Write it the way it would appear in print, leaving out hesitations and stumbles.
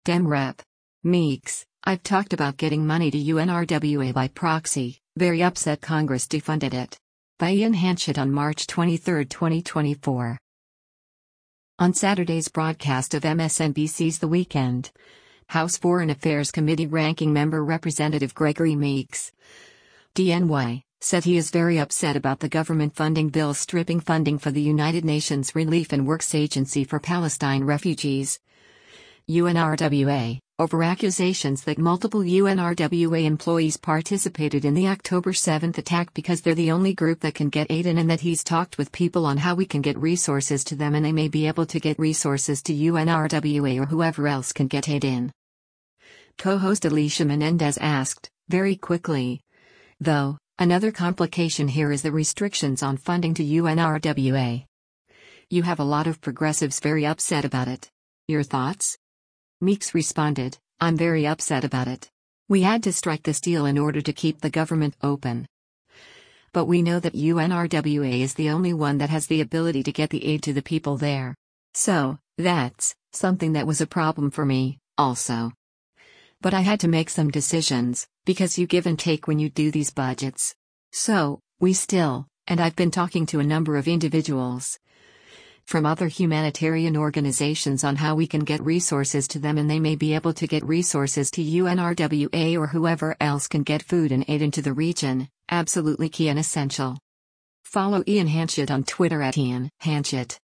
Dem Rep. Meeks, I've talked about getting money to UNRWA by proxy, very upset Congress defunded it. By Ian Hanchett on March 23, 2024. On Saturday's broadcast of MSNBC's The Weekend, House Foreign Affairs Committee Ranking Member Representative Gregory Meeks, DNY, said he is very upset about the government funding bill stripping funding for the United Nations Relief and Works Agency for Palestine Refugees, UNRWA, over accusations that multiple UNRWA employees participated in the October 7 attack because they're the only group that can get aid in, and that he's talked with people on how we can get resources to them and they may be able to get resources to UNRWA or whoever else can get aid in. Co-host Alicia Menendez asked, very quickly, though, another complication here is the restrictions on funding to UNRWA. You have a lot of progressives very upset about it. Your thoughts? Meeks responded, I'm very upset about it. We had to strike this deal in order to keep the government open. But we know that UNRWA is the only one that has the ability to get the aid to the people there. So, that's something that was a problem for me, also. But I had to make some decisions, because you give and take when you do these budgets. So, we still, and I've been talking to a number of individuals from other humanitarian organizations on how we can get resources to them, and they may be able to get resources to UNRWA or whoever else can get food and aid into the region, absolutely key and essential. Follow Ian Hanchett on Twitter at Ian Hanchett.